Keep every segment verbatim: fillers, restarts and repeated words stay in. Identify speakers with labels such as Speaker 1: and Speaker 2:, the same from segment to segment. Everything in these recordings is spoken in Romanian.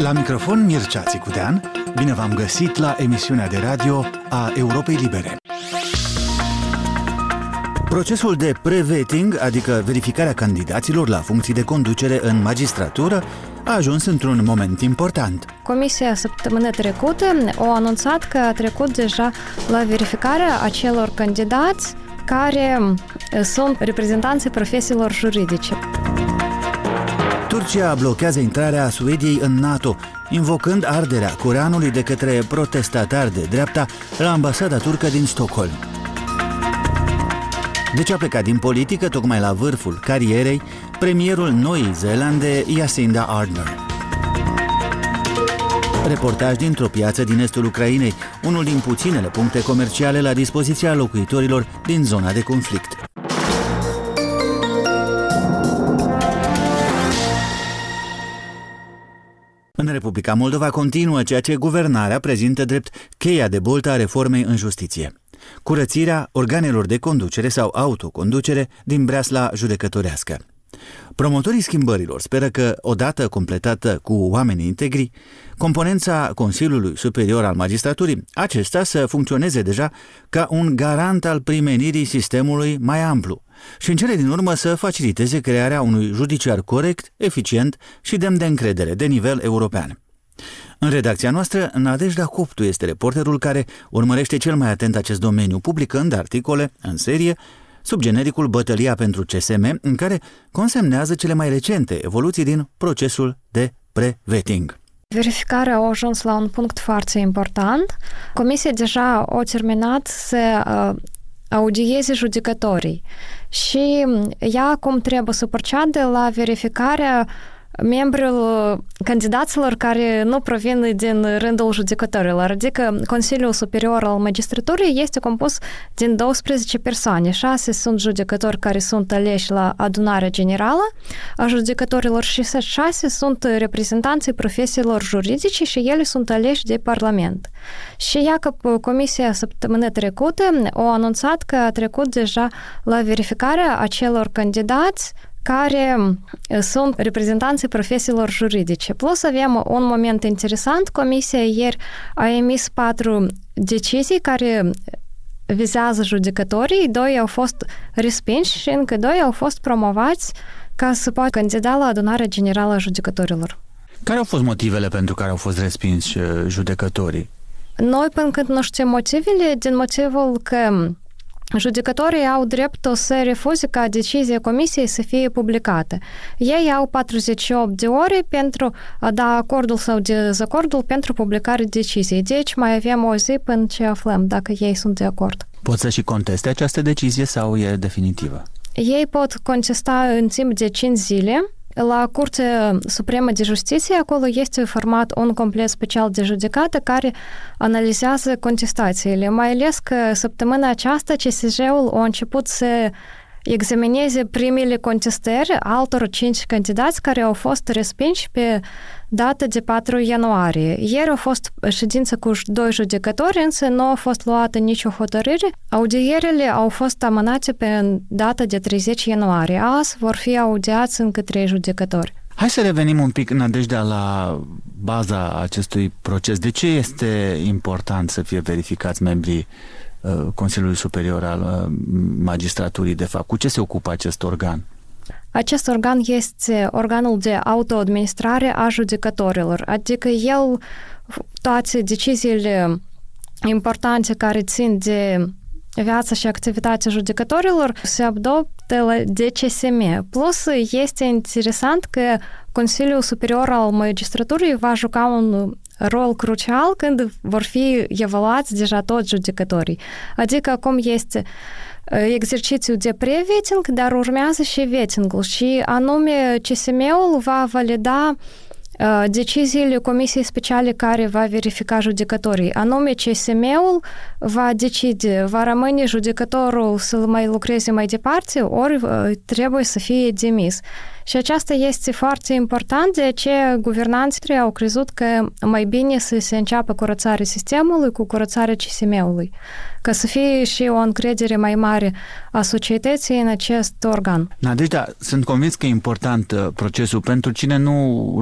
Speaker 1: La microfon Mircea Țicudean, bine v-am găsit la emisiunea de radio a Europei Libere. Procesul de pre-vetting, adică verificarea candidaților la funcții de conducere în magistratură, a ajuns într-un moment important.
Speaker 2: Comisia săptămâna trecută a anunțat că a trecut deja la verificarea acelor candidați care sunt reprezentanții profesiilor juridice.
Speaker 1: Turcia blochează intrarea Suediei în NATO, invocând arderea Coranului de către protestatari de dreapta la ambasada turcă din Stockholm. Deci a plecat din politică tocmai la vârful carierei premierul Noii Zeelande, Jacinda Ardern. Reportaj dintr-o piață din estul Ucrainei, unul din puținele puncte comerciale la dispoziția locuitorilor din zona de conflict. În Republica Moldova continuă ceea ce guvernarea prezintă drept cheia de boltă a reformei în justiție: curățirea organelor de conducere sau autoconducere din breasla judecătorească. Promotorii schimbărilor speră că, odată completată cu oameni integri, componența Consiliului Superior al Magistraturii, acesta să funcționeze deja ca un garant al primenirii sistemului mai amplu și în cele din urmă să faciliteze crearea unui judiciar corect, eficient și demn de încredere de nivel european. În redacția noastră, Nadejda Coptu este reporterul care urmărește cel mai atent acest domeniu, publicând articole în serie sub genericul Bătălia pentru C S M, în care consemnează cele mai recente evoluții din procesul de pre-vetting.
Speaker 2: Verificarea a ajuns la un punct foarte important. Comisia deja a terminat să uh, audieze judecătorii și ea acum trebuie să procede la verificarea membrilor, candidaților care nu provin din rândul judecătorilor, adică Consiliul Superior al Magistraturii este compus din douăsprezece persoane. șase sunt judecători care sunt aleși la adunarea generală a judecătorilor și șase sunt reprezentanții profesiilor juridice și ele sunt aleși de Parlament. Și ea că Comisia săptămâna trecută a anunțat că a trecut deja la verificarea acelor candidați care sunt reprezentanții profesiilor juridice. Plus avem un moment interesant. Comisia ieri a emis patru decizii care vizează judecătorii, doi au fost respinși și încă doi au fost promovați ca să poată candida la adunarea generală a judecătorilor.
Speaker 1: Care au fost motivele pentru care au fost respinși judecătorii?
Speaker 2: Noi până când nu știm motivele, din motivul că judecătorii au dreptul să refuze ca decizia comisiei să fie publicată. Ei au patruzeci și opt de ore pentru a da acordul sau dezacordul pentru publicarea deciziei. Deci mai avem o zi până ce aflăm dacă ei sunt de acord. Pot
Speaker 1: să și conteste această decizie sau e definitivă?
Speaker 2: Ei pot contesta în timp de cinci zile. La Curtea Supremă de Justiție, acolo este format un complet special de judecată care analizează contestațiile. Mai ales că săptămâna aceasta C S J-ul a început să examineze primele contestări altor cinci candidați care au fost respinși pe data de patru ianuarie. Ieri a fost ședință cu doi judecători, însă nu a fost luată nicio hotărâre. Audierile au fost amânate pe data de treizeci ianuarie. Azi vor fi audiați încă trei judecători.
Speaker 1: Hai să revenim un pic, Nadejda, la baza acestui proces. De ce este important să fie verificați membrii Consiliului Superior al Magistraturii, de fapt? Cu ce se ocupă acest organ?
Speaker 2: Acest organ este organul de autoadministrare a judecătorilor, adică el, toate deciziile importante care țin de viața și activitatea judecătorilor se adoptă de C S M. Plus, este interesant că Consiliul Superior al Magistraturii va juca un rol crucial când vor fi evaluați deja toți judecătorii. Adică acum este exercițiul de pre-vetting, dar urmează și vetting-ul și anume C S M-ul va valida deciziile Comisiei Speciale care va verifica judecătorii. Anume, C S M-ul va decide, va rămâne judecătorul să mai lucreze mai departe, ori trebuie să fie demis. Și aceasta este foarte important, de aceea guvernanții au crezut că mai bine să se înceapă curățarea sistemului cu curățarea C S M-ului, ca să fie și o încredere mai mare a societății în acest organ.
Speaker 1: Nadejda, sunt convins că e important procesul pentru cine nu îl urmărește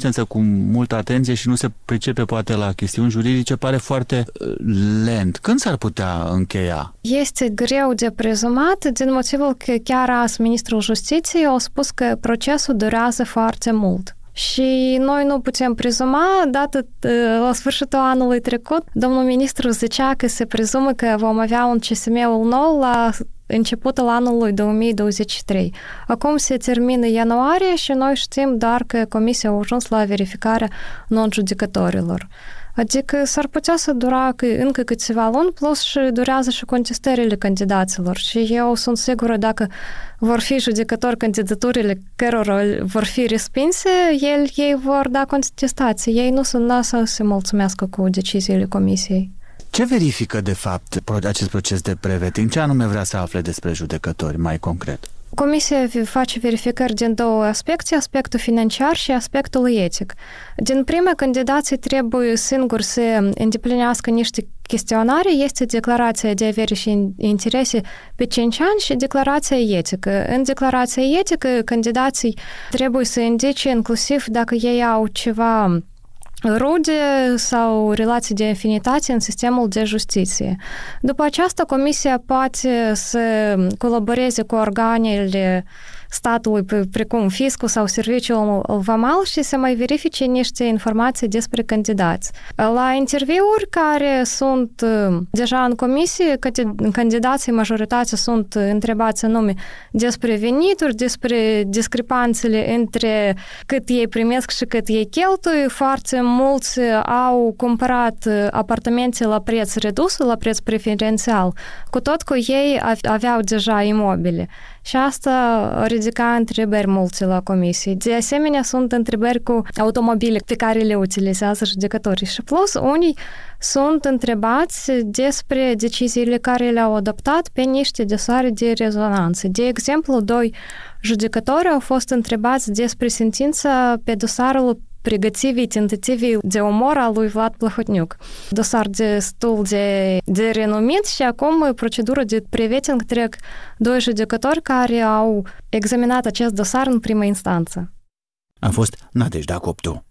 Speaker 1: însă cu multă atenție și nu se pricepe poate la chestiuni juridice, pare foarte lent. Când s-ar putea încheia?
Speaker 2: Este greu de prezumat din motivul că chiar azi ministrul Justiției a spus că procesul durează foarte mult. Și noi nu putem prezuma, dată la sfârșitul anului trecut, domnul ministru zicea că se prezumă că vom avea un C S M-ul nou la începutul anului două mii douăzeci și trei. Acum se termină ianuarie și noi știm doar că Comisia a ajuns la verificarea non-judecătorilor. Adică s-ar putea să dura încă câteva luni, plus și durează și contestările candidaților. Și eu sunt sigură dacă vor fi judecători candidaturile cărora vor fi respinse, el, ei vor da contestații. Ei nu sunt la să se mulțumească cu deciziile Comisiei.
Speaker 1: Ce verifică, de fapt, acest proces de pre-vetting? Ce anume vrea să afle despre judecători, mai concret?
Speaker 2: Comisia face verificări din două aspecte, aspectul financiar și aspectul etic. Din prima, candidații trebuie singuri să îndeplinească niște chestionare, este declarația de avere și interese pe cinci ani și declarația etică. În declarația etică, candidații trebuie să indice inclusiv dacă ei au ceva rude sau relații de infinitate în sistemul de justiție. După aceasta, Comisia poate să colaboreze cu organele statului, precum fiscul sau serviciul vamal și să mai verifice niște informații despre candidați. La interviuri care sunt deja în comisie, candidații majoritatea sunt întrebați anume despre venituri, despre discrepanțele între cât ei primesc și cât ei cheltuie. Foarte mulți au cumpărat apartamente la preț redus, la preț preferențial, cu tot cu ei aveau deja imobile. Și asta ridica întrebări multe la comisie. De asemenea, sunt întrebări cu automobile pe care le utilizează judecătorii. Și plus, unii sunt întrebați despre deciziile care le-au adoptat pe niște dosare de rezonanță. De exemplu, doi judecători au fost întrebați despre sentința pe dosarul pregătirii tentative de omor al lui Vlad Plahotniuc. Dosar destul de, de renumit și acum procedură de pre-vetting trec doi judecători care au examinat acest dosar în prima instanță.
Speaker 1: A fost Nadejda Coptu.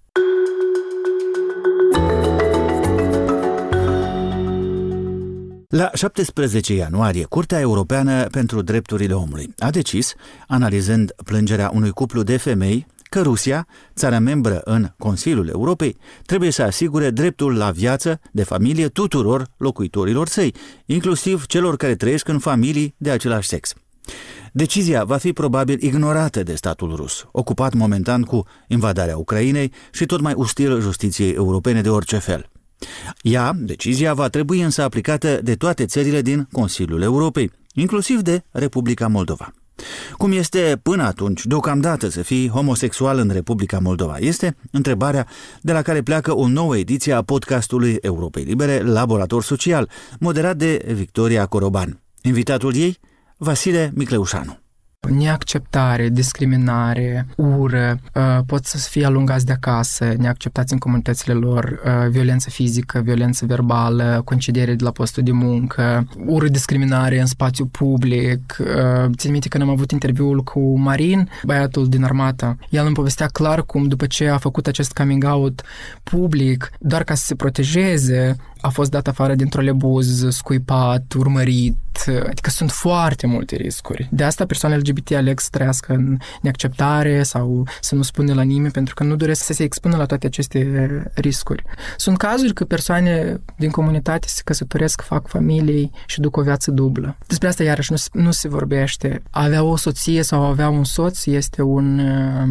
Speaker 1: La șaptesprezece ianuarie, Curtea Europeană pentru Drepturile Omului a decis, analizând plângerea unui cuplu de femei, că Rusia, țara membră în Consiliul Europei, trebuie să asigure dreptul la viață de familie tuturor locuitorilor săi, inclusiv celor care trăiesc în familii de același sex. Decizia va fi probabil ignorată de statul rus, ocupat momentan cu invadarea Ucrainei și tot mai ostil justiției europene de orice fel. Ea, decizia, va trebui însă aplicată de toate țările din Consiliul Europei, inclusiv de Republica Moldova. Cum este până atunci, deocamdată, să fii homosexual în Republica Moldova? Este întrebarea de la care pleacă o nouă ediție a podcastului Europei Libere, Laborator Social, moderat de Victoria Coroban. Invitatul ei, Vasile Micleușanu.
Speaker 3: Neacceptare, discriminare, ură, pot să fie alungați de acasă, neacceptați în comunitățile lor, violență fizică, violență verbală, concediere de la postul de muncă, ură, discriminare în spațiu public. Țin minte când am avut interviul cu Marin, băiatul din armată. El îmi povestea clar cum după ce a făcut acest coming out public, doar ca să se protejeze, a fost dat afară din trolebuz, scuipat, urmărit, adică sunt foarte multe riscuri. De asta persoanele L G B T aleg să trăiască în neacceptare sau să nu spună la nimeni, pentru că nu doresc să se expună la toate aceste riscuri. Sunt cazuri că persoane din comunitate se căsătoresc, fac familii și duc o viață dublă. Despre asta iarăși nu, nu se vorbește. A avea o soție sau a avea un soț este un...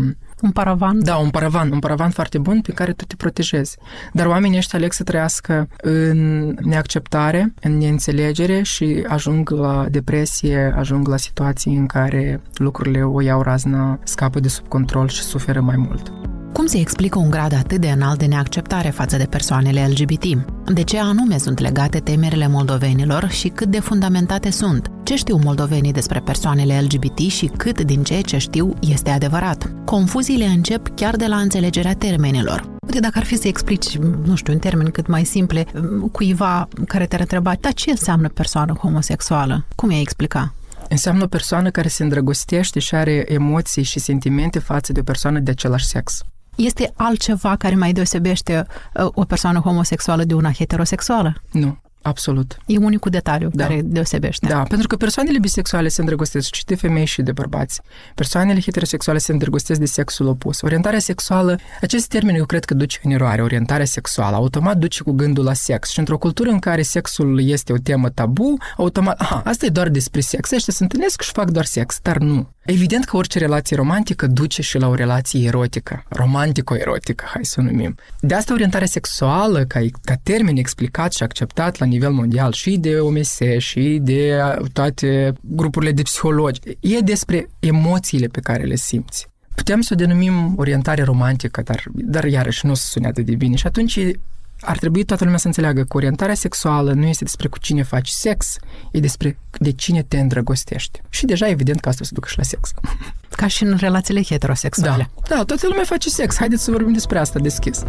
Speaker 4: Un paravan?
Speaker 3: Da, un paravan, un paravan foarte bun pe care tu te protejezi. Dar oamenii ăștia aleg să trăiască în neacceptare, în neînțelegere și ajung la depresie, ajung la situații în care lucrurile o iau razna, scapă de sub control și suferă mai mult.
Speaker 4: Cum se explică un grad atât de înalt de neacceptare față de persoanele L G B T? De ce anume sunt legate temerile moldovenilor și cât de fundamentate sunt? Ce știu moldovenii despre persoanele L G B T și cât din ceea ce știu este adevărat? Confuziile încep chiar de la înțelegerea termenilor. Uite, dacă ar fi să explici, nu știu, în termeni cât mai simple, cuiva care te-ar întreba, dar ce înseamnă persoană homosexuală? Cum i-ai explica?
Speaker 3: Înseamnă o persoană care se îndrăgostește și are emoții și sentimente față de o persoană de același sex.
Speaker 4: Este altceva care mai deosebește o persoană homosexuală de una heterosexuală?
Speaker 3: Nu. Absolut.
Speaker 4: E unicul detaliu
Speaker 3: da.
Speaker 4: care deosebește.
Speaker 3: Da, pentru că persoanele bisexuale se îndrăgostesc și de femei și de bărbați. Persoanele heterosexuale se îndrăgostesc de sexul opus. Orientarea sexuală, acest termen eu cred că duce în eroare. Orientarea sexuală automat duce cu gândul la sex. Și într-o cultură în care sexul este o temă tabu, automat, aha, asta e doar despre sex. Ăștia se întâlnesc și fac doar sex, dar nu. Evident că orice relație romantică duce și la o relație erotică, romantico-erotică, hai să o numim. De asta orientarea sexuală, ca, ca termen explicat și acceptat la nivel mondial și de O M S și de toate grupurile de psihologi, e despre emoțiile pe care le simți. Putem să o denumim orientare romantică, dar, dar iarăși nu o să sune atât de bine. Și atunci ar trebui toată lumea să înțeleagă că orientarea sexuală nu este despre cu cine faci sex, e despre de cine te îndrăgostești. Și deja evident că asta se ducă și la sex.
Speaker 4: Ca și în relațiile heterosexuale.
Speaker 3: Da, da, toată lumea face sex. Haideți să vorbim despre asta deschis.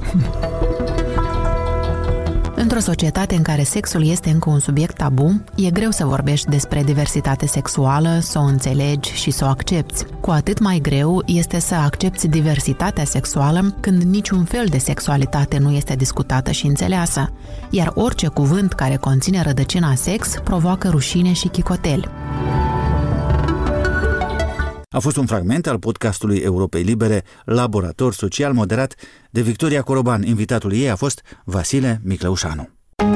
Speaker 4: Într-o societate în care sexul este încă un subiect tabu, e greu să vorbești despre diversitate sexuală, să o înțelegi și să o accepți. Cu atât mai greu este să accepți diversitatea sexuală când niciun fel de sexualitate nu este discutată și înțeleasă, iar orice cuvânt care conține rădăcina sex provoacă rușine și chicoteli.
Speaker 1: A fost un fragment al podcastului Europei Libere, Laborator Social, moderat de Victoria Coroban. Invitatul ei a fost Vasile Miclăușanu.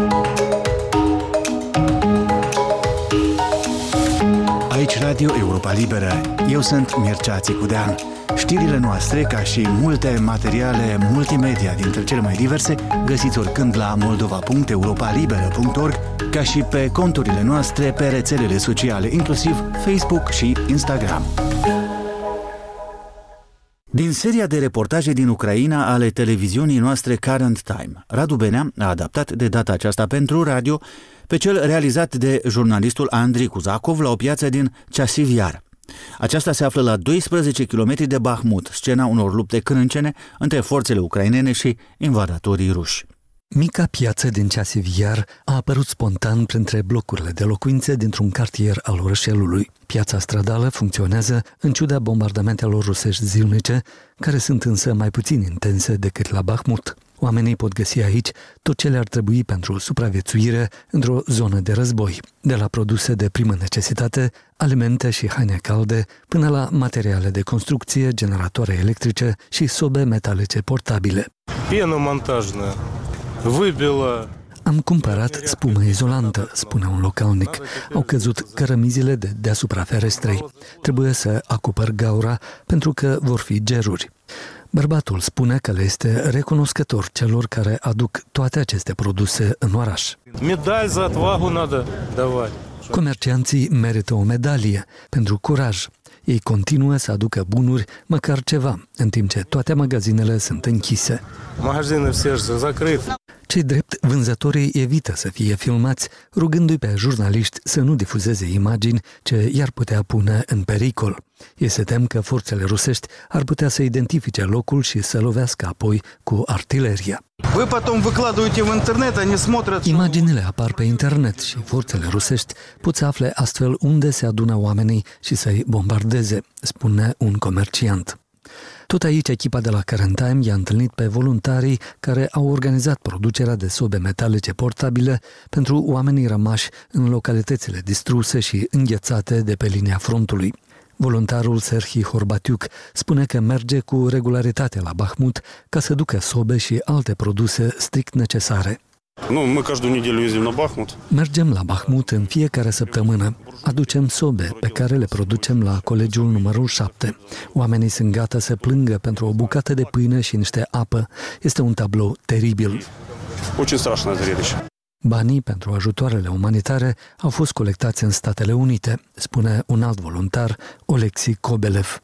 Speaker 1: Aici Radio Europa Liberă. Eu sunt Mircea Țicudean. Știrile noastre, ca și multe materiale multimedia dintre cele mai diverse, găsiți oricând la moldova punct europa liberă punct org, ca și pe conturile noastre pe rețelele sociale, inclusiv Facebook și Instagram. Din seria de reportaje din Ucraina ale televiziunii noastre Current Time, Radu Benea a adaptat de data aceasta pentru radio pe cel realizat de jurnalistul Andrei Kuzakov la o piață din Chasiv Yar. Aceasta se află la doisprezece kilometri de Bahmut, scena unor lupte crâncene între forțele ucrainene și invadatorii ruși.
Speaker 5: Mica piață din Chasiv Yar a apărut spontan printre blocurile de locuințe dintr-un cartier al orășelului. Piața stradală funcționează în ciuda bombardamentelor rusești zilnice, care sunt însă mai puțin intense decât la Bahmut. Oamenii pot găsi aici tot ce le-ar trebui pentru supraviețuire într-o zonă de război, de la produse de primă necesitate, alimente și haine calde, până la materiale de construcție, generatoare electrice și sobe metalice portabile.
Speaker 6: Penă montajnă. Vibila.
Speaker 5: Am cumpărat spumă izolantă, spune un localnic. Au căzut cărămizile de deasupra ferestrei. Trebuie să acopăr gaura pentru că vor fi geruri. Bărbatul spune că le este recunoscător celor care aduc toate aceste produse în oraș.
Speaker 6: Medali za atvagu надо давать.
Speaker 5: Comercianții merită o medalie pentru curaj. Ei continuă să aducă bunuri, măcar ceva, în timp ce toate magazinele sunt închise.
Speaker 6: Magazinele все закрыты.
Speaker 5: Cei drept, vânzătorii evită să fie filmați, rugându-i pe jurnaliști să nu difuzeze imagini ce i-ar putea pune în pericol. Ei se tem că forțele rusești ar putea să identifice locul și să lovească apoi cu artileria. Imaginile apar pe internet și forțele rusești pot să afle astfel unde se adună oamenii și să-i bombardeze, spune un comerciant. Tot aici, echipa de la Current Time i-a întâlnit pe voluntarii care au organizat producerea de sobe metalice portabile pentru oamenii rămași în localitățile distruse și înghețate de pe linia frontului. Voluntarul Serhii Horbatiuc spune că merge cu regularitate la Bahmut ca să ducă sobe și alte produse strict necesare. Mergem la Bahmut în fiecare săptămână. Aducem sobe pe care le producem la colegiul numărul șapte. Oamenii sunt gata să plângă pentru o bucată de pâine și niște apă. Este un tablou teribil. Banii pentru ajutoarele umanitare au fost colectați în Statele Unite, spune un alt voluntar, Oleksiy Kobelev.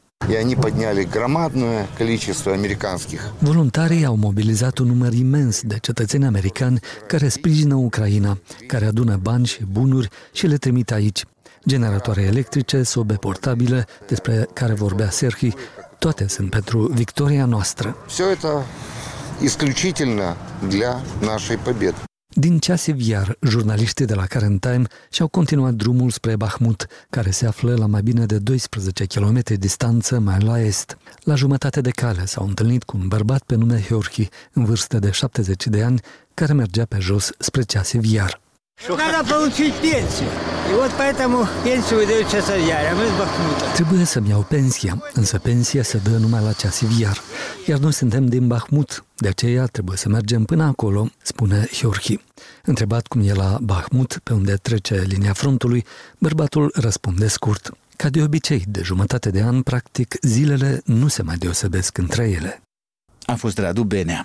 Speaker 5: Voluntarii au mobilizat un număr imens de cetățeni americani care sprijină Ucraina, care adună bani și bunuri și le trimit aici. Generatoare electrice, sobe portabile, despre care vorbea Serhii, toate sunt pentru victoria noastră.
Speaker 7: Все это исключительно для нашей победы.
Speaker 5: Din Chasiv Yar, jurnaliștii de la Current Time și-au continuat drumul spre Bahmut, care se află la mai bine de doisprezece kilometri distanță mai la est. La jumătate de cale s-au întâlnit cu un bărbat pe nume Gheorghi, în vârstă de șaptezeci de ani, care mergea pe jos spre Chasiv Yar.
Speaker 7: Надо получить пенсию. И вот поэтому пенсию выдают в Chasiv Yar, а мы с Бахмута.
Speaker 5: Trebuie să-mi iau pensia, însă pensia se dă numai la Chasiv Yar, iar noi suntem din Bahmut, de aceea trebuie să mergem până acolo, spune Gheorghi. Întrebat cum e la Bahmut, pe unde trece linia frontului, bărbatul răspunde scurt. Ca de obicei, de jumătate de an, practic, zilele nu se mai deosebesc între ele.
Speaker 1: A fost Radu Benea.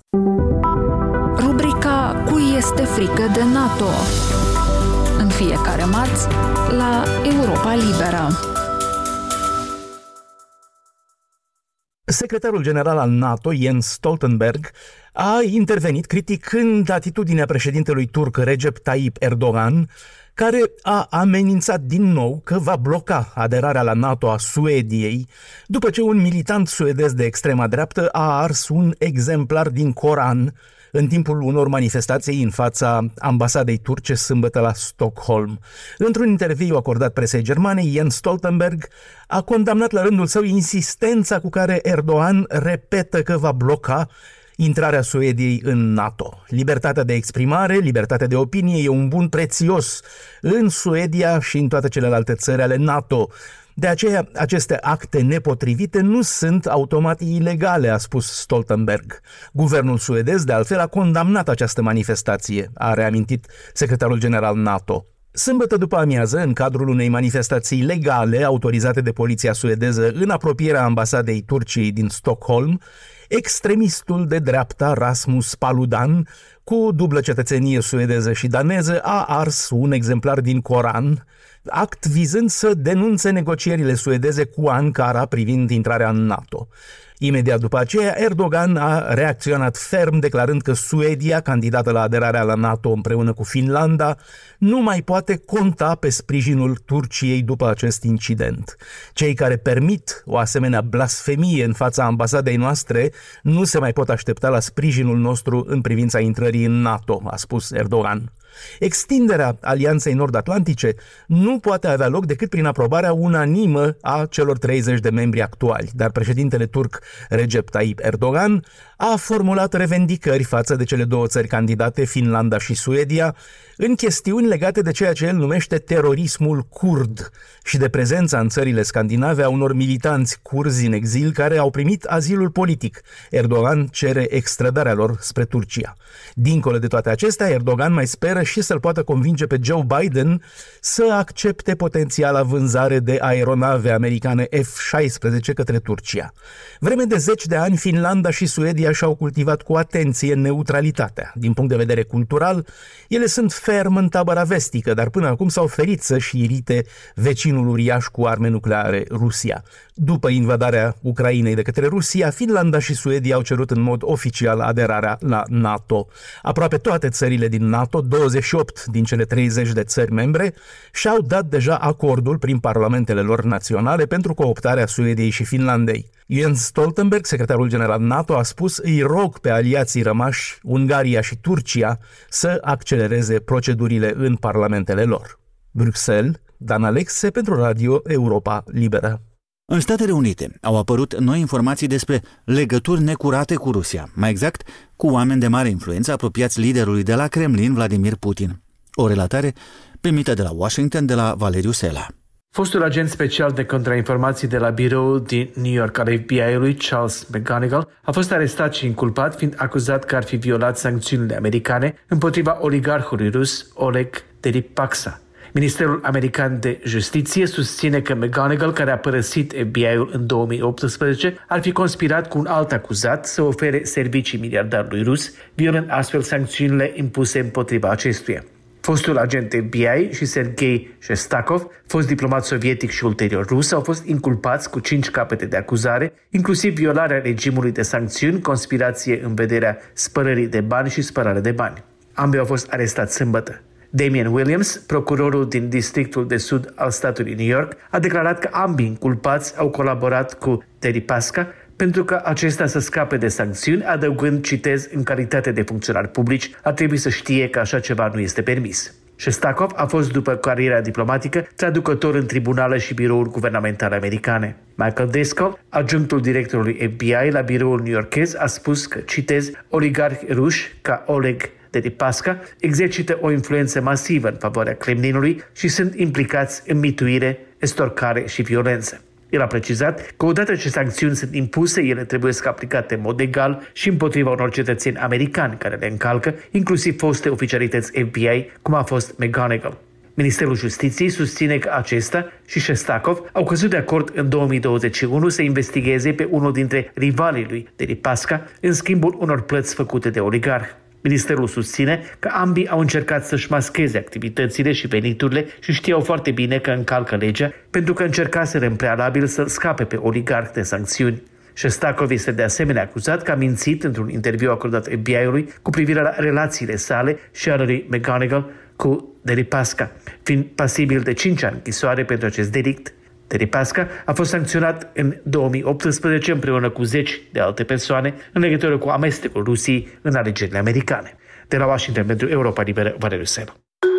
Speaker 8: Rubrica Cui este frică de NATO? În fiecare marți la Europa Liberă.
Speaker 9: Secretarul general al NATO, Jens Stoltenberg, a intervenit criticând atitudinea președintelui turc Recep Tayyip Erdogan, care a amenințat din nou că va bloca aderarea la NATO a Suediei, după ce un militant suedez de extrema dreaptă a ars un exemplar din Coran în timpul unor manifestații în fața ambasadei turce sâmbătă la Stockholm. Într-un interviu acordat presei germane, Jens Stoltenberg a condamnat la rândul său insistența cu care Erdogan repetă că va bloca intrarea Suediei în NATO. Libertatea de exprimare, libertatea de opinie e un bun prețios în Suedia și în toate celelalte țări ale NATO. De aceea, aceste acte nepotrivite nu sunt automat ilegale, a spus Stoltenberg. Guvernul suedez, de altfel, a condamnat această manifestație, a reamintit secretarul general NATO. Sâmbătă după amiază, în cadrul unei manifestații legale autorizate de poliția suedeză în apropierea ambasadei Turciei din Stockholm, extremistul de dreapta Rasmus Paludan, cu dublă cetățenie suedeză și daneză, a ars un exemplar din Coran, act vizând să denunțe negocierile suedeze cu Ankara privind intrarea în NATO. Imediat după aceea, Erdogan a reacționat ferm, declarând că Suedia, candidată la aderarea la NATO împreună cu Finlanda, nu mai poate conta pe sprijinul Turciei după acest incident. Cei care permit o asemenea blasfemie în fața ambasadei noastre nu se mai pot aștepta la sprijinul nostru în privința intrării în NATO, a spus Erdogan. Extinderea Alianței Nord-Atlantice nu poate avea loc decât prin aprobarea unanimă a celor treizeci de membri actuali, dar președintele turc Recep Tayyip Erdogan a formulat revendicări față de cele două țări candidate, Finlanda și Suedia, în chestiuni legate de ceea ce el numește terorismul curd și de prezența în țările scandinave a unor militanți curzi în exil care au primit azilul politic. Erdogan cere extradarea lor spre Turcia. Dincolo de toate acestea, Erdogan mai speră și să-l poată convinge pe Joe Biden să accepte potențiala vânzare de aeronave americane F șaisprezece către Turcia. Vreme de zeci de ani, Finlanda și Suedia și-au cultivat cu atenție neutralitatea. Din punct de vedere cultural, ele sunt ferm în tabăra vestică, dar până acum s-au ferit să-și irite vecinul uriaș cu arme nucleare, Rusia. După invadarea Ucrainei de către Rusia, Finlanda și Suedia au cerut în mod oficial aderarea la NATO. Aproape toate țările din NATO, douăzeci și opt din cele treizeci de țări membre, și-au dat deja acordul prin parlamentele lor naționale pentru cooptarea Suediei și Finlandei. Jens Stoltenberg, secretarul general NATO, a spus: îi rog pe aliații rămași, Ungaria și Turcia, să accelereze procedurile în parlamentele lor. Bruxelles, Dan Alexe pentru Radio Europa Liberă.
Speaker 1: În Statele Unite au apărut noi informații despre legături necurate cu Rusia, mai exact cu oameni de mare influență apropiați liderului de la Kremlin, Vladimir Putin. O relatare primită de la Washington de la Valeriu Sela.
Speaker 10: Fostul agent special de contrainformații de la biroul din New York al F B I-ului, Charles McGonigal, a fost arestat și inculpat, fiind acuzat că ar fi violat sancțiunile americane împotriva oligarhului rus Oleg Deripaska. Ministerul American de Justiție susține că McGonigal, care a părăsit F B I-ul în două mii optsprezece, ar fi conspirat cu un alt acuzat să ofere servicii miliardarului rus, violând astfel sancțiunile impuse împotriva acestuia. Fostul agent F B I și Sergei Shestakov, fost diplomat sovietic și ulterior rus, au fost inculpați cu cinci capete de acuzare, inclusiv violarea regimului de sancțiuni, conspirație în vederea spălării de bani și spălare de bani. Ambii au fost arestați sâmbătă. Damian Williams, procurorul din districtul de sud al statului New York, a declarat că ambii inculpați au colaborat cu Deripaska pentru ca acesta să scape de sancțiuni, adăugând, citez, în calitate de funcționari publici, ar trebui să știe că așa ceva nu este permis. Shestakov a fost, după cariera diplomatică, traducător în tribunale și birouri guvernamentale americane. Michael Driscoll, adjunctul directorului F B I la biroul newyorkez, a spus că, citez, oligarhi ruși ca Oleg Deripaska exercită o influență masivă în favoarea Kremlinului și sunt implicați în mituire, estorcare și violență. El a precizat că odată ce sancțiuni sunt impuse, ele trebuie să aplicate în mod egal și împotriva unor cetățeni americani care le încalcă, inclusiv foste oficialități F B I, cum a fost McGonigal. Ministerul Justiției susține că acesta și Shestakov au căzut de acord în două mii douăzeci și unu să investigheze pe unul dintre rivalii lui Deripaska în schimbul unor plăți făcute de oligarh. Ministerul susține că ambii au încercat să-și mascheze activitățile și veniturile și știau foarte bine că încalcă legea pentru că încercaseră în prealabil să scape pe oligarh de sancțiuni. Shestakov este de asemenea acuzat că a mințit într-un interviu acordat F B I-ului cu privire la relațiile sale și ale lui McGonigal cu Deripaska, fiind pasibil de cinci ani închisoare pentru acest delict. Deripaska a fost sancționat în două mii optsprezece împreună cu zeci de alte persoane în legătură cu amestecul Rusiei în alegerile americane. De la Washington pentru Europa Liberă, Valeriu Selu.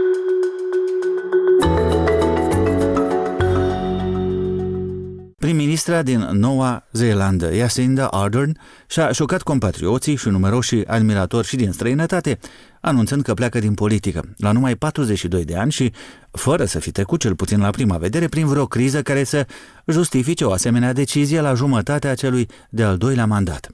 Speaker 1: Prim-ministra din Noua Zeelandă, Jacinda Ardern, și-a șocat compatrioții și numeroși admiratori și din străinătate, anunțând că pleacă din politică, la numai patruzeci și doi de ani și fără să fi trecut cel puțin la prima vedere prin vreo criză care să justifice o asemenea decizie la jumătatea celui de-al doilea mandat.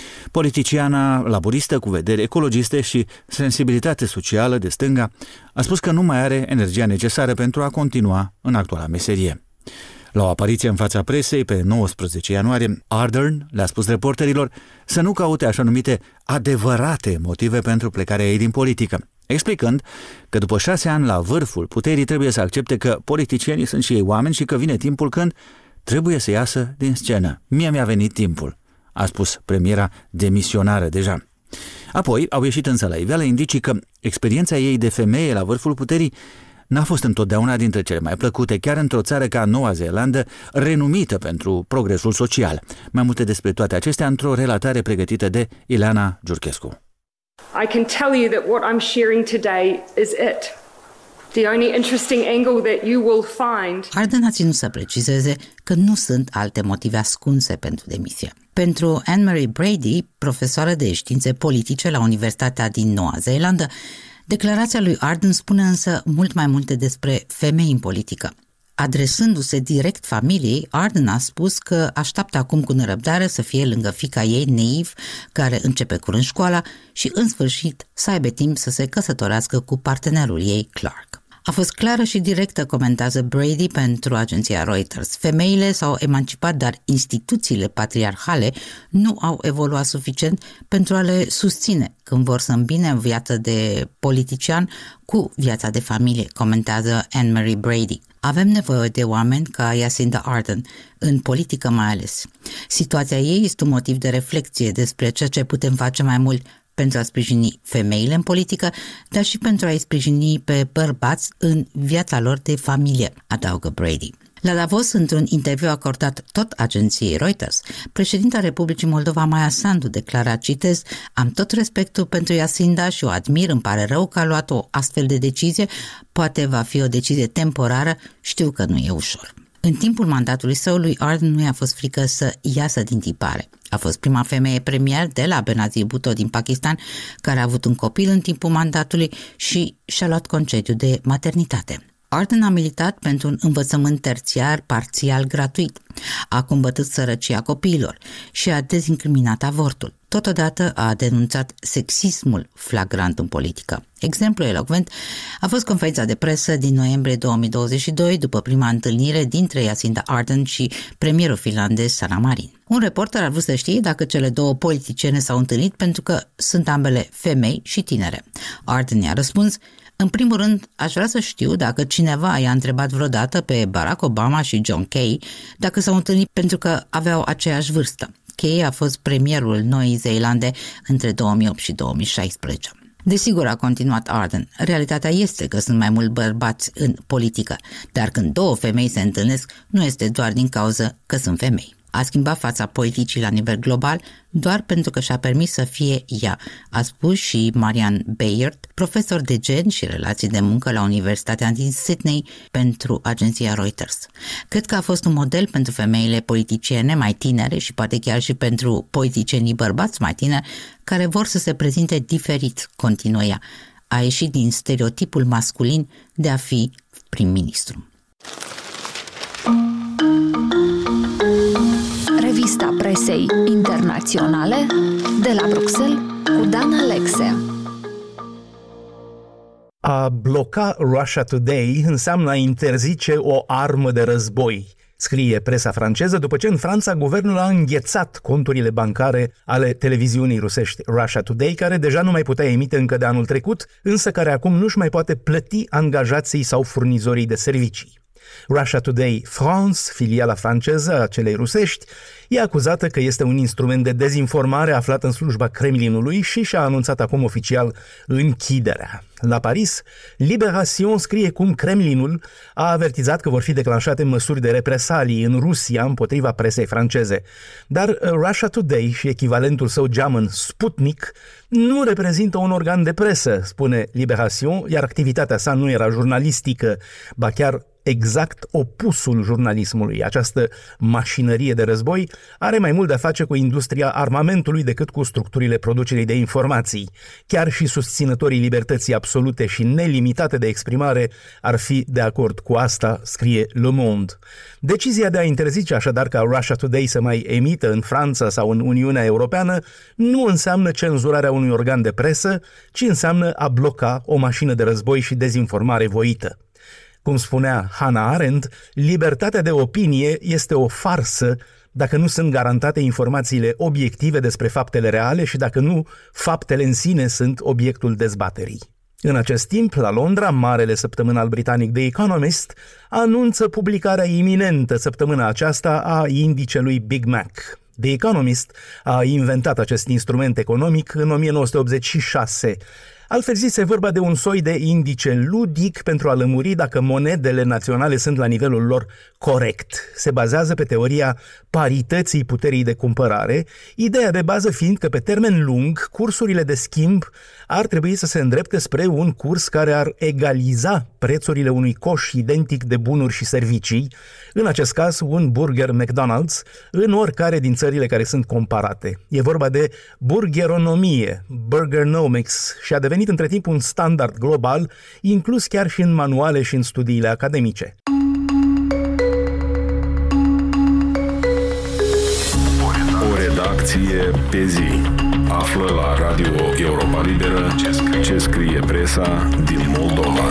Speaker 1: Politiciana laburistă cu vederi ecologiste și sensibilitate socială de stânga a spus că nu mai are energia necesară pentru a continua în actuala meserie. La o apariție în fața presei pe nouăsprezece ianuarie, Ardern le-a spus reporterilor să nu caute așa numite adevărate motive pentru plecarea ei din politică, explicând că după șase ani la vârful puterii trebuie să accepte că politicienii sunt și ei oameni și că vine timpul când trebuie să iasă din scenă. Mie mi-a venit timpul, a spus premiera demisionară deja. Apoi au ieșit însă la iveală indicii că experiența ei de femeie la vârful puterii n-a fost întotdeauna dintre cele mai plăcute, chiar într-o țară ca Noua Zeelandă, renumită pentru progresul social. Mai multe despre toate acestea într-o relatare pregătită de Ileana Giurchescu.
Speaker 11: I can tell you that what I'm sharing today is it. The only interesting angle that you will find.
Speaker 12: Ardern a ținut să precizeze că nu sunt alte motive ascunse pentru demisie. Pentru Anne-Marie Brady, profesoară de științe politice la Universitatea din Noua Zeelandă, declarația lui Ardern spune însă mult mai multe despre femei în politică. Adresându-se direct familiei, Ardern a spus că așteaptă acum cu nerăbdare să fie lângă fiica ei, Naive, care începe curând școala și, în sfârșit, să aibă timp să se căsătorească cu partenerul ei, Clark. A fost clară și directă, comentează Brady pentru agenția Reuters. Femeile s-au emancipat, dar instituțiile patriarhale nu au evoluat suficient pentru a le susține când vor să îmbine viața de politician cu viața de familie, comentează Anne-Marie Brady. Avem nevoie de oameni ca Jacinda Ardern, în politică mai ales. Situația ei este un motiv de reflexie despre ceea ce putem face mai mult pentru a sprijini femeile în politică, dar și pentru a-i sprijini pe bărbați în viața lor de familie, adaugă Brady. La Davos, într-un interviu acordat tot agenției Reuters, președinta Republicii Moldova, Maia Sandu, declara, citez, am tot respectul pentru Jacinda și o admir, îmi pare rău că a luat o astfel de decizie, poate va fi o decizie temporară, știu că nu e ușor. În timpul mandatului său, lui Ardern nu i-a fost frică să iasă din tipare. A fost prima femeie premier de la Benazir Bhutto din Pakistan, care a avut un copil în timpul mandatului și și-a luat concediu de maternitate. Ardern a militat pentru un învățământ terțiar parțial gratuit, a combătut sărăcia copiilor și a dezincriminat avortul. Totodată a denunțat sexismul flagrant în politică. Exemplu elocvent a fost conferința de presă din noiembrie două mii douăzeci și doi, după prima întâlnire dintre Jacinda Ardern și premierul finlandez Sanna Marin. Un reporter a vrut să știe dacă cele două politiciene s-au întâlnit pentru că sunt ambele femei și tinere. Ardern i-a răspuns, în primul rând, aș vrea să știu dacă cineva i-a întrebat vreodată pe Barack Obama și John Key dacă s-au întâlnit pentru că aveau aceeași vârstă. Key a fost premierul Noii Zeelande între două mii opt și două mii șaisprezece. Desigur, a continuat Ardern, realitatea este că sunt mai mulți bărbați în politică, dar când două femei se întâlnesc, nu este doar din cauza că sunt femei. A schimbat fața politicii la nivel global doar pentru că și-a permis să fie ea, a spus și Marian Bayard, profesor de gen și relații de muncă la Universitatea din Sydney pentru agenția Reuters. Cred că a fost un model pentru femeile politiciene mai tinere și poate chiar și pentru politicienii bărbați mai tineri care vor să se prezinte diferit, continuă ea. A ieșit din stereotipul masculin de a fi prim-ministru.
Speaker 8: Revista presei internaționale de la Bruxelles cu Dan Alexe.
Speaker 9: A bloca Russia Today înseamnă a interzice o armă de război, scrie presa franceză, după ce în Franța guvernul a înghețat conturile bancare ale televiziunii rusești Russia Today, care deja nu mai putea emite încă de anul trecut, însă care acum nu-și mai poate plăti angajații sau furnizorii de servicii. Russia Today France, filiala franceză a celei rusești, e acuzată că este un instrument de dezinformare aflat în slujba Kremlinului și și-a anunțat acum oficial închiderea. La Paris, Libération scrie cum Kremlinul a avertizat că vor fi declanșate măsuri de represalii în Rusia împotriva presei franceze. Dar Russia Today și echivalentul său geamăn Sputnik nu reprezintă un organ de presă, spune Libération, iar activitatea sa nu era jurnalistică, ba chiar exact opusul jurnalismului. Această mașinărie de război are mai mult de-a face cu industria armamentului decât cu structurile producerii de informații. Chiar și susținătorii libertății absolute și nelimitate de exprimare ar fi de acord cu asta, scrie Le Monde. Decizia de a interzice așadar ca Russia Today să mai emită în Franța sau în Uniunea Europeană nu înseamnă cenzurarea unui organ de presă, ci înseamnă a bloca o mașină de război și dezinformare voită. Cum spunea Hannah Arendt, libertatea de opinie este o farsă dacă nu sunt garantate informațiile obiective despre faptele reale și dacă nu, faptele în sine sunt obiectul dezbaterii. În acest timp, la Londra, marele săptămânal britanic The Economist anunță publicarea iminentă săptămâna aceasta a indicelui Big Mac. The Economist a inventat acest instrument economic în o mie nouă sute optzeci și șase. Altfel zis, e vorba de un soi de indice ludic pentru a lămuri dacă monedele naționale sunt la nivelul lor corect. Se bazează pe teoria parității puterii de cumpărare, ideea de bază fiind că pe termen lung, cursurile de schimb ar trebui să se îndrepte spre un curs care ar egaliza prețurile unui coș identic de bunuri și servicii, în acest caz un burger McDonald's, în oricare din țările care sunt comparate. E vorba de burgeronomie, burgernomics, și a devenit între timp un standard global, inclus chiar și în manuale și în studiile academice.
Speaker 13: O redacție pe zi. Află la Radio Europa Liberă ce scrie presa din Moldova.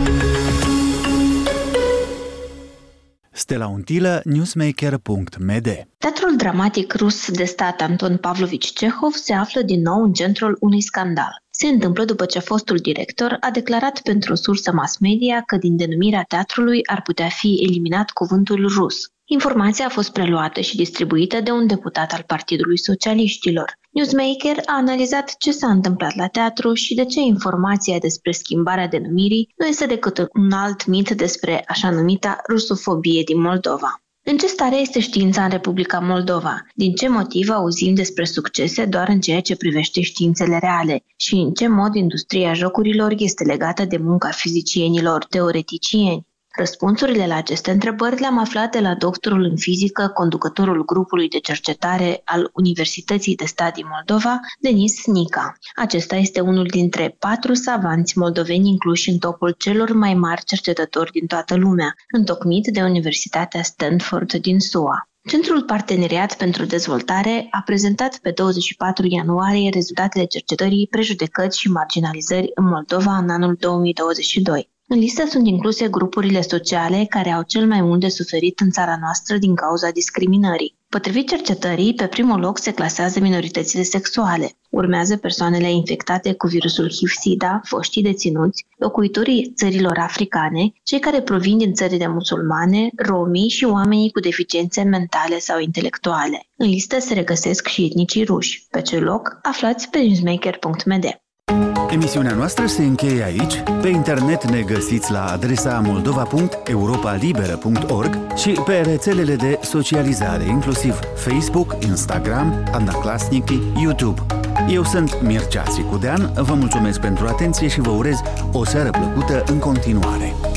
Speaker 1: Stella Untilă, newsmaker punct m d.
Speaker 14: Teatrul dramatic rus de stat Anton Pavlovich Chehov se află din nou în centrul unui scandal. Se întâmplă după ce fostul director a declarat pentru o sursă mass media că din denumirea teatrului ar putea fi eliminat cuvântul rus. Informația a fost preluată și distribuită de un deputat al Partidului Socialiștilor. Newsmaker a analizat ce s-a întâmplat la teatru și de ce informația despre schimbarea denumirii nu este decât un alt mit despre așa numita rusofobie din Moldova. În ce stare este știința în Republica Moldova? Din ce motiv auzim despre succese doar în ceea ce privește științele reale? Și în ce mod industria jocurilor este legată de munca fizicienilor teoreticieni? Răspunsurile la aceste întrebări le-am aflat de la doctorul în fizică, conducătorul grupului de cercetare al Universității de Stat din Moldova, Denis Nica. Acesta este unul dintre patru savanți moldoveni incluși în topul celor mai mari cercetători din toată lumea, întocmit de Universitatea Stanford din S U A. Centrul Parteneriat pentru Dezvoltare a prezentat pe douăzeci și patru ianuarie rezultatele cercetării prejudecăți și marginalizări în Moldova în anul două mii douăzeci și doi. În listă sunt incluse grupurile sociale care au cel mai mult de suferit în țara noastră din cauza discriminării. Potrivit cercetării, pe primul loc se clasează minoritățile sexuale. Urmează persoanele infectate cu virusul H I V-SIDA, foștii deținuți, locuitorii țărilor africane, cei care provin din țările musulmane, romii și oamenii cu deficiențe mentale sau intelectuale. În listă se regăsesc și etnicii ruși. Pe acel loc, aflați pe newsmaker punct m d.
Speaker 1: Emisiunea noastră se încheie aici. Pe internet ne găsiți la adresa moldova punct europa liberă punct org și pe rețelele de socializare, inclusiv Facebook, Instagram, Odnoklassniki, YouTube. Eu sunt Mircea Țicudean, vă mulțumesc pentru atenție și vă urez o seară plăcută în continuare.